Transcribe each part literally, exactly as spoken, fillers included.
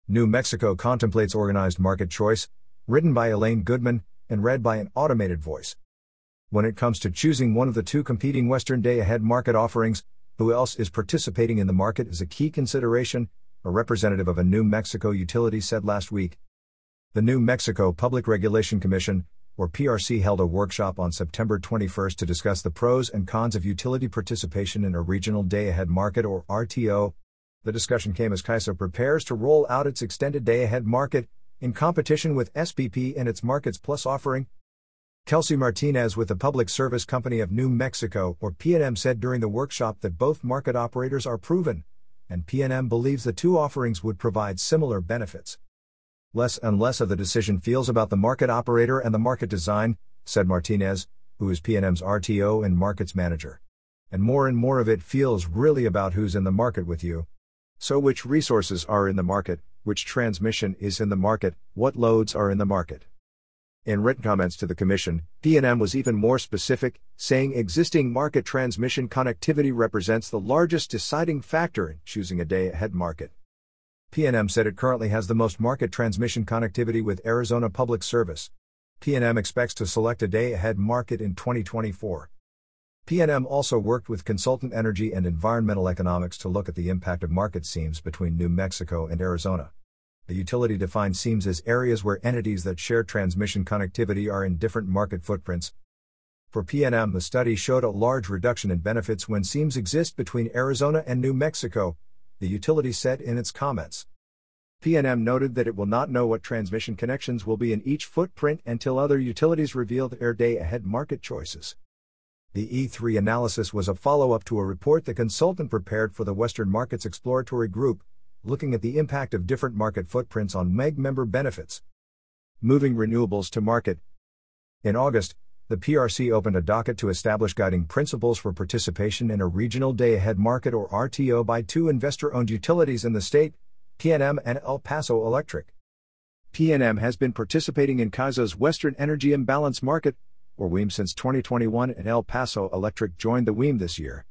New Mexico contemplates organized market choice, written by Elaine Goodman, and read by an automated voice. When it comes to choosing one of the two competing Western day-ahead market offerings, who else is participating in the market is a key consideration, a representative of a New Mexico utility said last week. The New Mexico Public Regulation Commission, or P R C, held a workshop on September twenty-first to discuss the pros and cons of utility participation in a regional day-ahead market, or R T O. The discussion came as CAISO prepares to roll out its extended day-ahead market, in competition with S P P and its Markets Plus offering. Kelsey Martinez with the Public Service Company of New Mexico, or P N M, said during the workshop that both market operators are proven, and P N M believes the two offerings would provide similar benefits. Less and less of the decision feels about the market operator and the market design, said Martinez, who is P N M's R T O and markets manager. And more and more of it feels really about who's in the market with you. So which resources are in the market, which transmission is in the market, what loads are in the market. In written comments to the Commission, P N M was even more specific, saying existing market transmission connectivity represents the largest deciding factor in choosing a day-ahead market. P N M said it currently has the most market transmission connectivity with Arizona Public Service. P N M expects to select a day-ahead market in twenty twenty-four. P N M also worked with consultant Energy and Environmental Economics to look at the impact of market seams between New Mexico and Arizona. The utility defined seams as areas where entities that share transmission connectivity are in different market footprints. For P N M, the study showed a large reduction in benefits when seams exist between Arizona and New Mexico, the utility said in its comments. P N M noted that it will not know what transmission connections will be in each footprint until other utilities reveal their day-ahead market choices. The E three analysis was a follow-up to a report the consultant prepared for the Western Markets Exploratory Group, looking at the impact of different market footprints on M E G member benefits. Moving renewables to market. In August, the P R C opened a docket to establish guiding principles for participation in a regional day-ahead market, or R T O, by two investor-owned utilities in the state, P N M and El Paso Electric. P N M has been participating in CAISO's Western Energy Imbalance Market, or W E M, since twenty twenty-one, and El Paso Electric joined the W E M this year.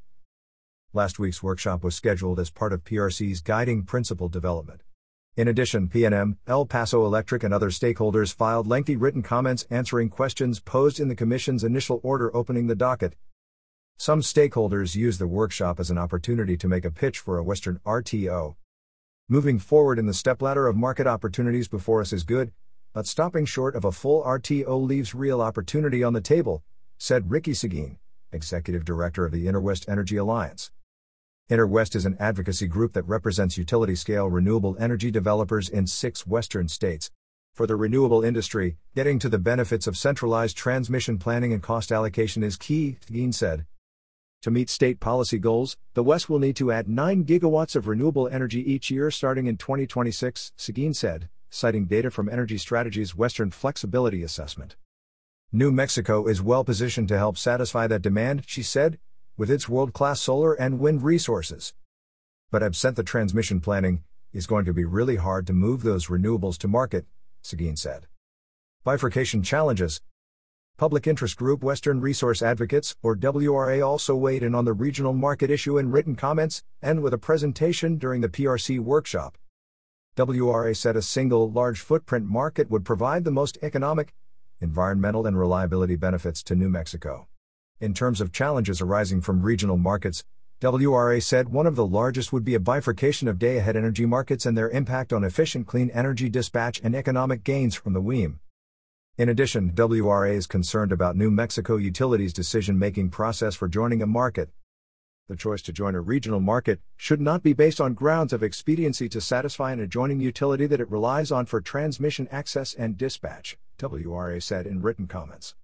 Last week's workshop was scheduled as part of P R C's guiding principle development. In addition, P N M, El Paso Electric, and other stakeholders filed lengthy written comments answering questions posed in the Commission's initial order opening the docket. Some stakeholders used the workshop as an opportunity to make a pitch for a Western R T O. Moving forward in the stepladder of market opportunities before us is good, but stopping short of a full R T O leaves real opportunity on the table, said Ricky Seguin, Executive Director of the Interwest Energy Alliance. Interwest is an advocacy group that represents utility-scale renewable energy developers in six western states. For the renewable industry, getting to the benefits of centralized transmission planning and cost allocation is key, Seguin said. To meet state policy goals, the West will need to add nine gigawatts of renewable energy each year starting in twenty twenty-six, Seguin said, citing data from Energy Strategy's Western Flexibility Assessment. New Mexico is well positioned to help satisfy that demand, she said, with its world-class solar and wind resources. But absent the transmission planning, it's going to be really hard to move those renewables to market, Seguin said. Bifurcation challenges. Public interest group Western Resource Advocates, or W R A, also weighed in on the regional market issue in written comments, and with a presentation during the P R C workshop. W R A said a single large footprint market would provide the most economic, environmental and reliability benefits to New Mexico. In terms of challenges arising from regional markets, W R A said one of the largest would be a bifurcation of day-ahead energy markets and their impact on efficient clean energy dispatch and economic gains from the W E M. In addition, W R A is concerned about New Mexico Utilities' decision-making process for joining a market. The choice to join a regional market should not be based on grounds of expediency to satisfy an adjoining utility that it relies on for transmission access and dispatch, W R A said in written comments.